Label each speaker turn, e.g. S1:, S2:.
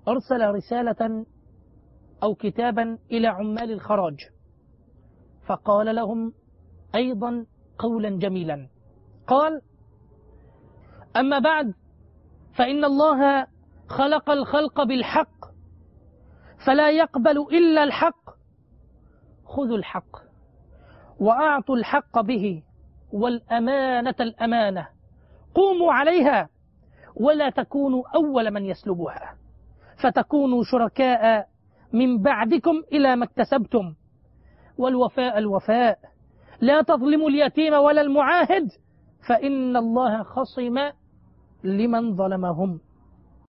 S1: أرسل رسالة أو كتابا إلى عمال الخراج، فقال لهم أيضا قولا جميلا، قال: أما بعد، فإن الله خلق الخلق بالحق فلا يقبل إلا الحق، خذوا الحق وأعطوا الحق به، والأمانة الأمانة، قوموا عليها ولا تكونوا أول من يسلبها، فتكونوا شركاء من بعدكم إلى ما اكتسبتم، والوفاء الوفاء، لا تظلموا اليتيم ولا المعاهد، فإن الله خصم لمن ظلمهم.